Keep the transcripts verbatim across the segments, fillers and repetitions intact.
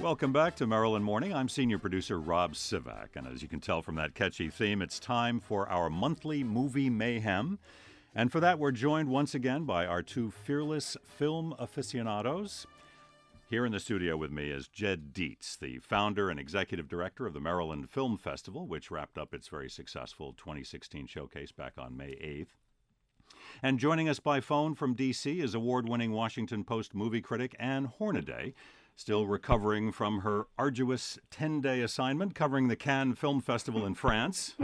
Welcome back to Maryland Morning. I'm senior producer Rob Sivak, and as you can tell from that catchy theme, it's time for our monthly movie mayhem. And for that, we're joined once again by our two fearless film aficionados. Here in the studio with me is Jed Dietz, the founder and executive director of the Maryland Film Festival, which wrapped up its very successful twenty sixteen showcase back on May eighth. And joining us by phone from D C is award-winning Washington Post movie critic Ann Hornaday, still recovering from her arduous ten-day assignment covering the Cannes Film Festival in France.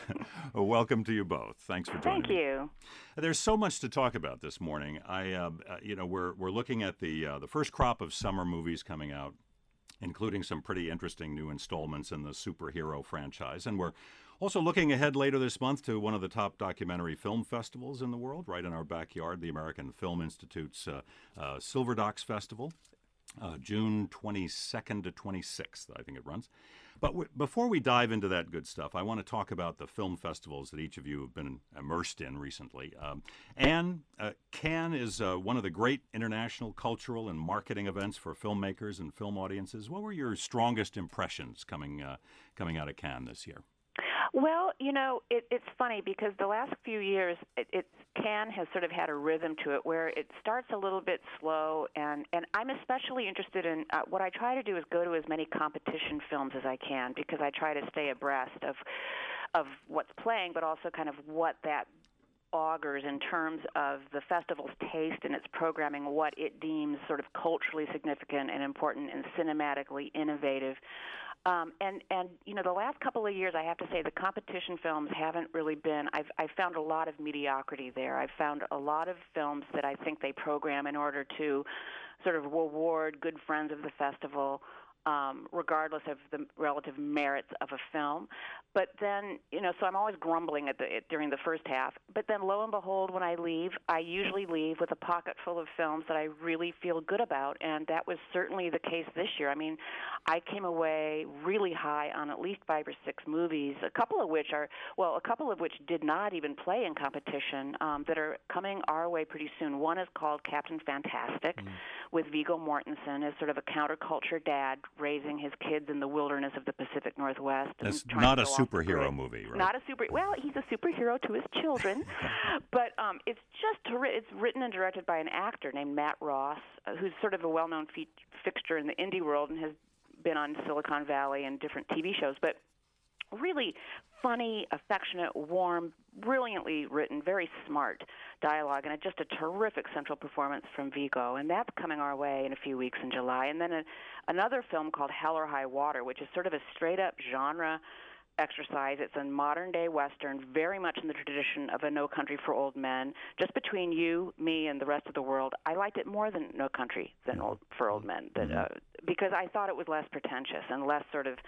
Welcome to you both. Thanks for joining Thank me. you. There's so much to talk about this morning. I, uh, uh, you know, we're we're looking at the uh, the first crop of summer movies coming out, including some pretty interesting new installments in the superhero franchise, and we're also looking ahead later this month to one of the top documentary film festivals in the world, right in our backyard, the American Film Institute's uh, uh, Silver Docs Festival. Uh, June twenty-second to twenty-sixth, I think it runs. But w- before we dive into that good stuff, I want to talk about the film festivals that each of you have been immersed in recently. Um, and uh, Cannes is uh, one of the great international cultural and marketing events for filmmakers and film audiences. What were your strongest impressions coming uh, coming out of Cannes this year? Well, you know, it, it's funny because the last few years, it, it Cannes has sort of had a rhythm to it where it starts a little bit slow, and, and I'm especially interested in uh, what I try to do is go to as many competition films as I can because I try to stay abreast of of what's playing, but also kind of what that augurs in terms of the festival's taste and its programming, what it deems sort of culturally significant and important and cinematically innovative. Um, and, and, you know, the last couple of years, I have to say, the competition films haven't really been, I've, I've found a lot of mediocrity there. I've found a lot of films that I think they program in order to sort of reward good friends of the festival, um, regardless of the relative merits of a film. But then, you know, so I'm always grumbling at the it, during the first half. But then, lo and behold, when I leave, I usually leave with a pocket full of films that I really feel good about, and that was certainly the case this year. I mean, I came away really high on at least five or six movies, a couple of which are, well, a couple of which did not even play in competition, um, that are coming our way pretty soon. One is called Captain Fantastic, mm. with Viggo Mortensen as sort of a counterculture dad raising his kids in the wilderness of the Pacific Northwest. That's not a superhero movie, right? Not a super. Well, he's a superhero to his children, but um, it's just terri- it's written and directed by an actor named Matt Ross, uh, who's sort of a well-known fe- fixture in the indie world and has been on Silicon Valley and different T V shows. But really funny, affectionate, warm, brilliantly written, very smart dialogue, and a, just a terrific central performance from Viggo. And that's coming our way in a few weeks in July. And then a, another film called Hell or High Water, which is sort of a straight-up genre exercise. It's a modern-day Western, very much in the tradition of a No Country for Old Men. Just between you, me, and the rest of the world, I liked it more than No Country than old, for Old Men, that, uh, because I thought it was less pretentious and less sort of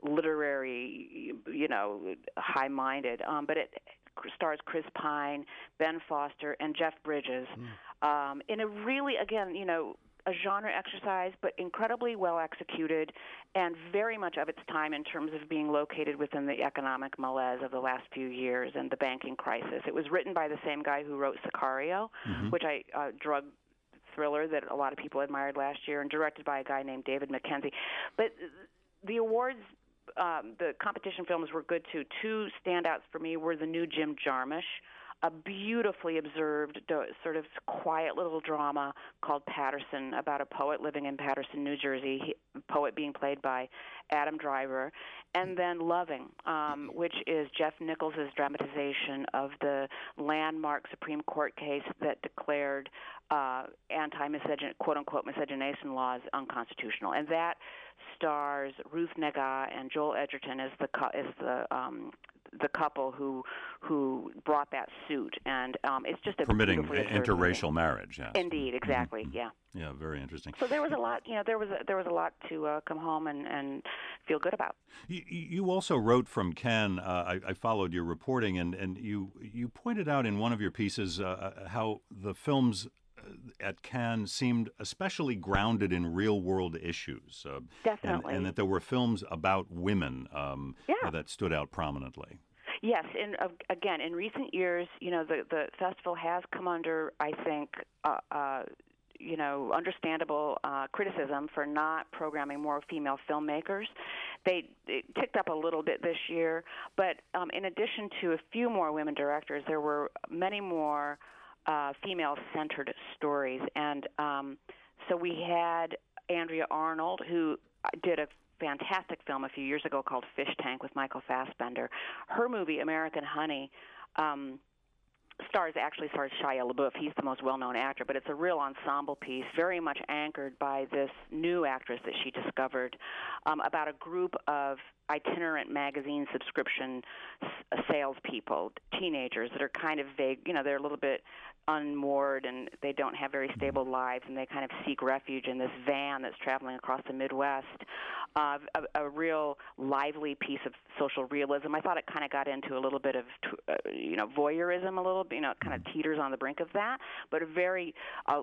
literary, you know, high-minded. Um, but it stars Chris Pine, Ben Foster, and Jeff Bridges mm. um, in a really, again, you know, a genre exercise, but incredibly well executed and very much of its time in terms of being located within the economic malaise of the last few years and the banking crisis. It was written by the same guy who wrote Sicario, mm-hmm. which I uh, drug thriller that a lot of people admired last year, and directed by a guy named David Mackenzie. But the awards, um, the competition films were good too. Two standouts for me were the new Jim Jarmusch, a beautifully observed, sort of quiet little drama called Paterson, about a poet living in Paterson, New Jersey, he, poet being played by Adam Driver, and then Loving, um, which is Jeff Nichols' dramatization of the landmark Supreme Court case that declared uh, anti-miscegenation, quote-unquote, miscegenation laws unconstitutional. And that stars Ruth Negga and Joel Edgerton as the as the um, the couple who who brought that suit, and um, it's just a permitting interracial movie. Marriage. Yes. Indeed, exactly. Mm-hmm. Yeah. Yeah, very interesting. So there was a lot, you know, there was a, there was a lot to uh, come home and, and feel good about. You, you also wrote from Cannes. Uh, I, I followed your reporting, and, and you you pointed out in one of your pieces uh, how the films at Cannes seemed especially grounded in real-world issues. Uh, Definitely. And, and that there were films about women um, yeah. uh, that stood out prominently. Yes, and uh, again, in recent years, you know, the, the festival has come under, I think, uh, uh, you know, understandable uh, criticism for not programming more female filmmakers. They it ticked up a little bit this year, but um, in addition to a few more women directors, there were many more uh, female-centered stories. And um, so we had Andrea Arnold, who did a fantastic film a few years ago called Fish Tank with Michael Fassbender. Her movie, American Honey, um, stars actually stars Shia LaBeouf. He's the most well-known actor, but it's a real ensemble piece, very much anchored by this new actress that she discovered um, about a group of itinerant magazine subscription s- salespeople, teenagers that are kind of vague. You know, they're a little bit unmoored and they don't have very stable lives, and they kind of seek refuge in this van that's traveling across the Midwest. Uh, a, a real lively piece of social realism. I thought it kind of got into a little bit of, uh, you know, voyeurism a little bit. You know, it kind of teeters on the brink of that, but a very uh,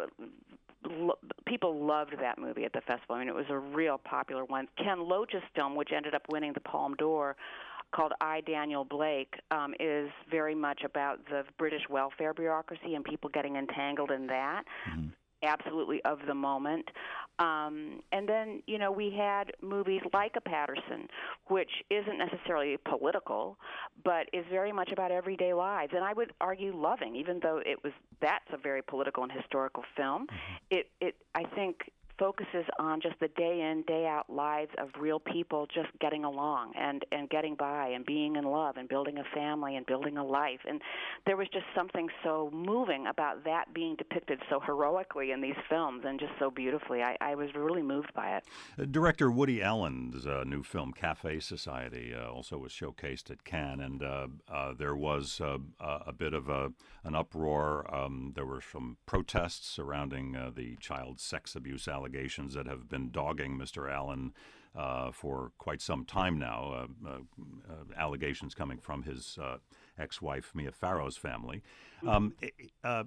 lo- people loved that movie at the festival. I mean, it was a real popular one. Ken Loach's film, which ended up winning the Palme d'Or, called I, Daniel Blake, um, is very much about the British welfare bureaucracy and people getting entangled in that. Mm-hmm. Absolutely of the moment. Um, and then, you know, we had movies like A Patterson, which isn't necessarily political, but is very much about everyday lives. And I would argue loving, even though it was that's a very political and historical film. Mm-hmm. It, it, I think, focuses on just the day in, day out lives of real people just getting along and, and getting by and being in love and building a family and building a life. And there was just something so moving about that being depicted so heroically in these films and just so beautifully. I, I was really moved by it. Uh, director Woody Allen's uh, new film, Cafe Society, uh, also was showcased at Cannes, and uh, uh, there was uh, a bit of a, an uproar. Um, there were some protests surrounding uh, the child sex abuse allegations allegations that have been dogging Mister Allen uh, for quite some time now, uh, uh, uh, allegations coming from his uh, ex-wife Mia Farrow's family. Um, uh,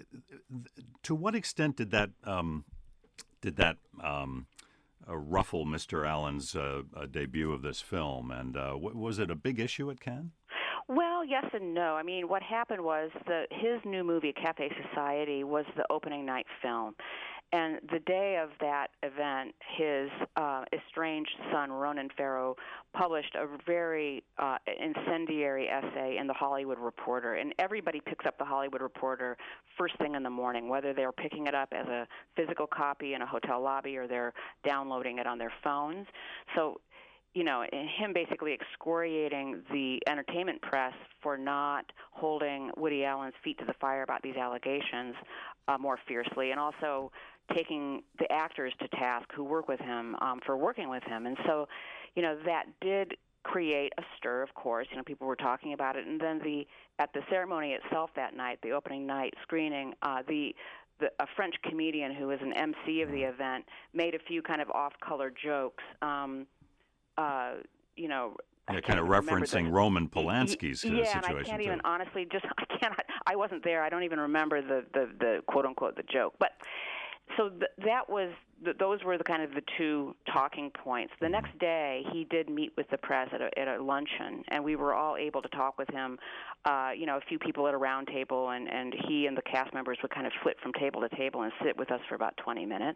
to what extent did that um, did that um, uh, ruffle Mister Allen's uh, uh, debut of this film, and uh, w- was it a big issue at Cannes? Well, yes and no. I mean, what happened was that his new movie, Cafe Society, was the opening night film. And the day of that event, his uh, estranged son, Ronan Farrow, published a very uh, incendiary essay in The Hollywood Reporter. And everybody picks up The Hollywood Reporter first thing in the morning, whether they're picking it up as a physical copy in a hotel lobby or they're downloading it on their phones. So, you know, him basically excoriating the entertainment press for not holding Woody Allen's feet to the fire about these allegations uh, more fiercely, and also taking the actors to task who work with him um, for working with him. And so, you know, that did create a stir, of course. You know, people were talking about it. And then the at the ceremony itself that night, the opening night screening, uh, the The, a French comedian who was an M C of the event made a few kind of off-color jokes, um, uh, you know. Yeah, kind of referencing the, Roman Polanski's uh, yeah, situation. Yeah, and I can't too. even, honestly, just, I cannot, I wasn't there. I don't even remember the, the, the quote-unquote, the joke. But so th- that was, th- those were the kind of the two talking points. The next day, he did meet with the press at a, at a luncheon, and we were all able to talk with him, uh, you know, a few people at a round table, and, and he and the cast members would kind of flit from table to table and sit with us for about twenty minutes.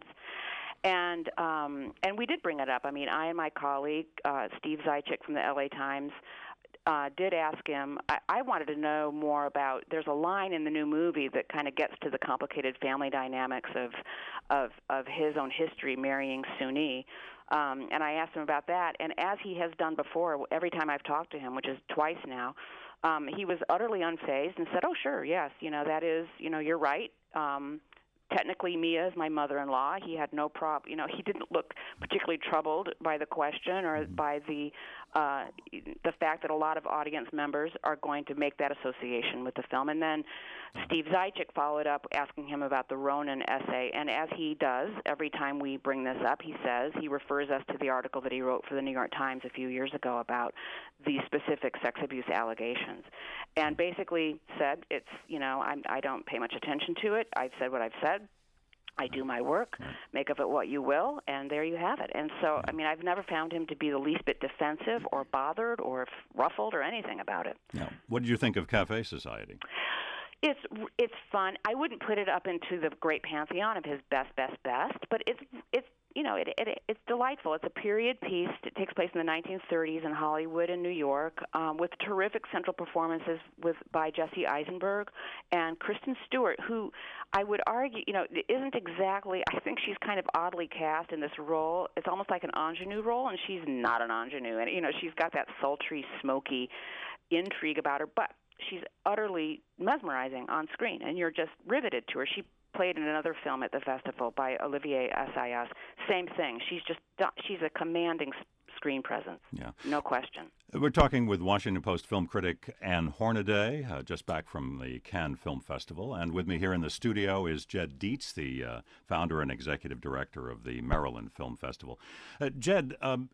And um, and we did bring it up. I mean, I and my colleague, uh, Steve Zajic from the L A Times, uh, did ask him. I, I wanted to know more about, there's a line in the new movie that kind of gets to the complicated family dynamics of of, of his own history, marrying Suni. Um, and I asked him about that. And as he has done before, every time I've talked to him, which is twice now, um, he was utterly unfazed and said, oh, sure, yes, you know, that is, you know, you're right. Um, Technically, Mia is my mother-in-law. He had no problem. You know, he didn't look particularly troubled by the question or by the uh, the fact that a lot of audience members are going to make that association with the film. And then Steve Zajic followed up asking him about the Ronan essay. And as he does, every time we bring this up, he says, he refers us to the article that he wrote for the New York Times a few years ago about the specific sex abuse allegations. And basically said, it's, you know, I'm, I don't pay much attention to it. I've said what I've said. I do my work, make of it what you will, and there you have it. And so, I mean, I've never found him to be the least bit defensive or bothered or ruffled or anything about it. Yeah. What did you think of Cafe Society? It's it's fun. I wouldn't put it up into the great pantheon of his best, best, best, but it's it's you know it, it it's delightful. It's a period piece. It takes place in the nineteen thirties in Hollywood and New York, um, with terrific central performances with by Jesse Eisenberg and Kristen Stewart, who I would argue you know isn't exactly. I think she's kind of oddly cast in this role. It's almost like an ingenue role, and she's not an ingenue. And you know she's got that sultry, smoky intrigue about her, but she's utterly mesmerizing on screen, and you're just riveted to her. She played in another film at the festival by Olivier Assayas. Same thing. She's just she's a commanding screen presence. Yeah, no question. We're talking with Washington Post film critic Ann Hornaday, uh, just back from the Cannes Film Festival, and with me here in the studio is Jed Dietz, the uh, founder and executive director of the Maryland Film Festival. Uh, Jed, um,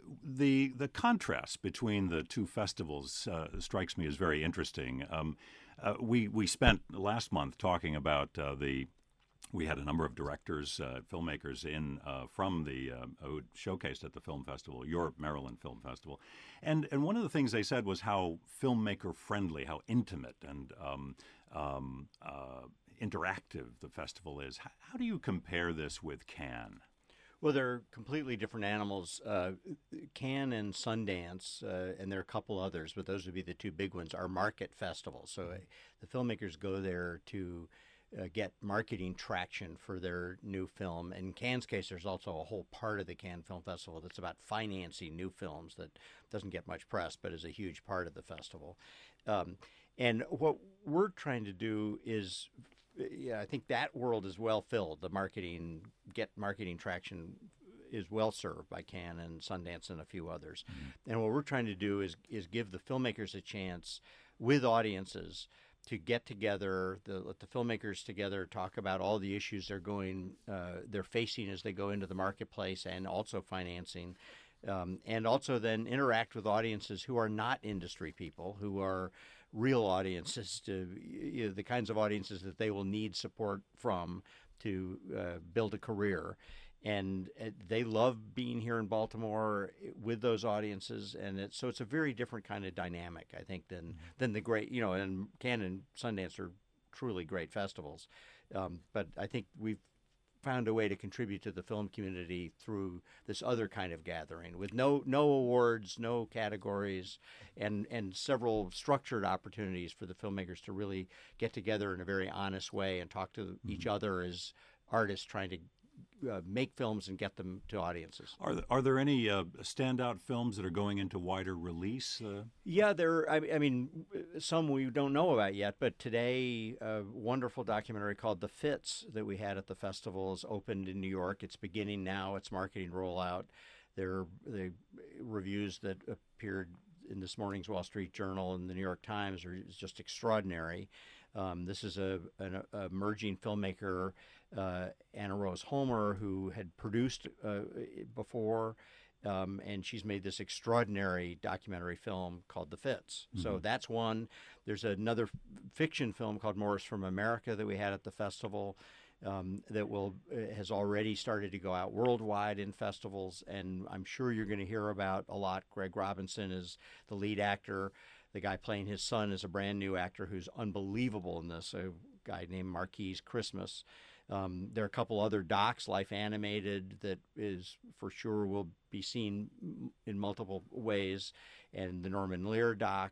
the the contrast between the two festivals uh, strikes me as very interesting. Um, uh, we we spent last month talking about uh, the. We had a number of directors, uh, filmmakers in uh, from the uh, who showcased at the film festival, your Maryland Film Festival, and and one of the things they said was how filmmaker friendly, how intimate and um, um, uh, interactive the festival is. How, how do you compare this with Cannes? Well, they're completely different animals. Uh, Cannes and Sundance, uh, and there are a couple others, but those would be the two big ones, are market festivals. So uh, the filmmakers go there to Uh, get marketing traction for their new film. In Cannes' case, there's also a whole part of the Cannes Film Festival that's about financing new films that doesn't get much press, but is a huge part of the festival. Um, and what we're trying to do is, yeah, I think that world is well filled. The marketing, get marketing traction is well served by Cannes and Sundance and a few others. Mm-hmm. And what we're trying to do is is give the filmmakers a chance with audiences to get together, the, let the filmmakers together talk about all the issues they're going, uh, they're facing as they go into the marketplace, and also financing, um, and also then interact with audiences who are not industry people, who are real audiences, to you know, the kinds of audiences that they will need support from to uh, build a career. And uh, they love being here in Baltimore with those audiences, and it, so it's a very different kind of dynamic, I think, than mm-hmm. than the great, you know, and Cannes and Sundance are truly great festivals. Um, but I think we've found a way to contribute to the film community through this other kind of gathering with no no awards, no categories, and and several structured opportunities for the filmmakers to really get together in a very honest way and talk to mm-hmm. each other as artists trying to Uh, make films and get them to audiences. Are there, are there any uh, standout films that are going into wider release? Uh... Yeah, there. I, I mean, some we don't know about yet. But today, a wonderful documentary called The Fits that we had at the festival has opened in New York. It's beginning now. Its marketing rollout. There, the reviews that appeared in this morning's Wall Street Journal and the New York Times are just extraordinary. Um, this is a an a emerging filmmaker, uh, Anna Rose Holmer, who had produced uh, before, um, and she's made this extraordinary documentary film called The Fits. Mm-hmm. So that's one. There's another f- fiction film called Morris from America that we had at the festival um, that will uh, has already started to go out worldwide in festivals, and I'm sure you're going to hear about a lot. Greg Robinson is the lead actor. The guy playing his son is a brand new actor who's unbelievable in this, a guy named Marquise Christmas. Um, there are a couple other docs, Life Animated, that is for sure will be seen in multiple ways, and the Norman Lear doc.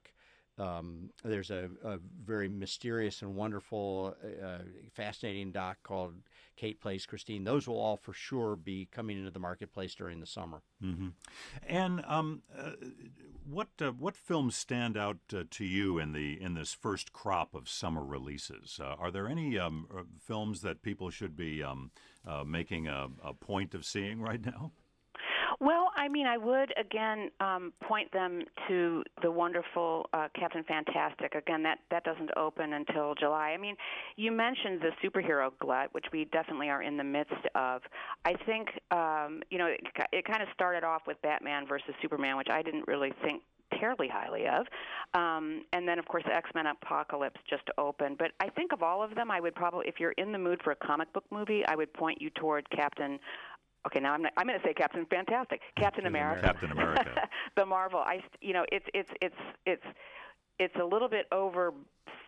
Um, there's a, a very mysterious and wonderful, uh, fascinating doc called Kate Plays Christine. Those will all for sure be coming into the marketplace during the summer. Mm-hmm. And um, uh, what uh, what films stand out uh, to you in the in this first crop of summer releases? Uh, are there any um, films that people should be um, uh, making a, a point of seeing right now? Well, I mean, I would, again, um, point them to the wonderful uh, Captain Fantastic. Again, that, that doesn't open until July. I mean, you mentioned the superhero glut, which we definitely are in the midst of. I think, um, you know, it, it kind of started off with Batman versus Superman, which I didn't really think terribly highly of. Um, and then, of course, the X-Men Apocalypse just opened. But I think of all of them, I would probably, if you're in the mood for a comic book movie, I would point you toward Captain Okay, now I'm, I'm going to say Captain Fantastic, Captain America, Captain America, the Marvel. I, you know, it's it's it's it's it's a little bit over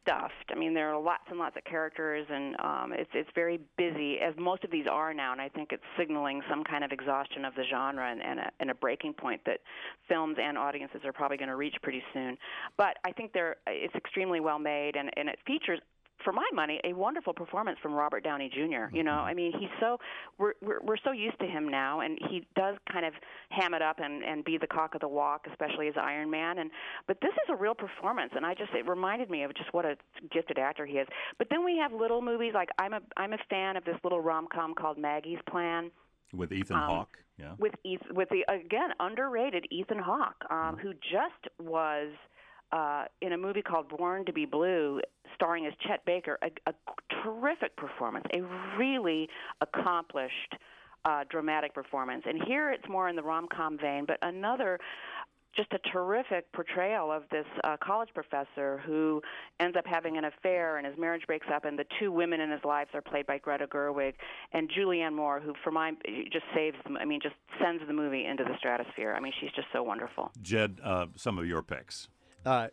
stuffed. I mean, there are lots and lots of characters, and um, it's it's very busy, as most of these are now. And I think it's signaling some kind of exhaustion of the genre and, and, a, and a breaking point that films and audiences are probably going to reach pretty soon. But I think they're it's extremely well made, and, and it features, for my money, a wonderful performance from Robert Downey Junior You know, I mean, he's so we're, we're we're so used to him now, and he does kind of ham it up and, and be the cock of the walk, especially as Iron Man. And but this is a real performance, and I just it reminded me of just what a gifted actor he is. But then we have little movies like I'm a I'm a fan of this little rom-com called Maggie's Plan. With Ethan um, Hawke, yeah. With Eth- with the again underrated Ethan Hawke, um, mm-hmm. who just was. Uh, in a movie called Born to be Blue, starring as Chet Baker, a, a terrific performance, a really accomplished uh, dramatic performance. And here it's more in the rom-com vein, but another just a terrific portrayal of this uh, college professor who ends up having an affair, and his marriage breaks up, and the two women in his life are played by Greta Gerwig and Julianne Moore, who for my just saves them. I mean, just sends the movie into the stratosphere. I mean, she's just so wonderful. Jed, uh, some of your picks. Uh,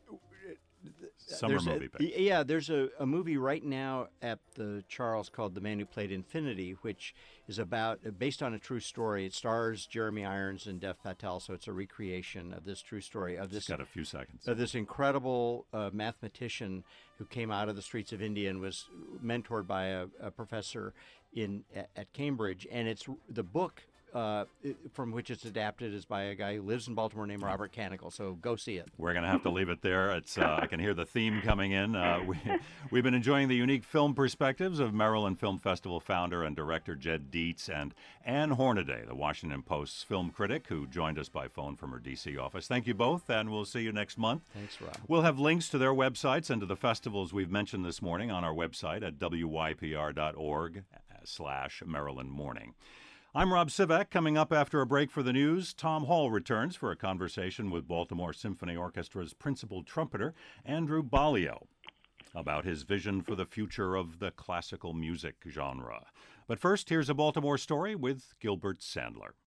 Summer movie a, pick. Yeah, there's a, a movie right now at the Charles called The Man Who Played Infinity, which is about based on a true story. It stars Jeremy Irons and Dev Patel, so it's a recreation of this true story of this. Just got a few seconds. Of this incredible uh, mathematician who came out of the streets of India and was mentored by a, a professor in at, at Cambridge, and it's the book. Uh, from which it's adapted is by a guy who lives in Baltimore named Robert Canicle. So go see it. We're going to have to leave it there. It's uh, I can hear the theme coming in. Uh, we, we've been enjoying the unique film perspectives of Maryland Film Festival founder and director Jed Dietz and Ann Hornaday, the Washington Post's film critic, who joined us by phone from her D C office. Thank you both, and we'll see you next month. Thanks, Rob. We'll have links to their websites and to the festivals we've mentioned this morning on our website at w y p r dot org slash Maryland Morning. I'm Rob Sivak. Coming up after a break for the news, Tom Hall returns for a conversation with Baltimore Symphony Orchestra's principal trumpeter, Andrew Balio, about his vision for the future of the classical music genre. But first, here's a Baltimore story with Gilbert Sandler.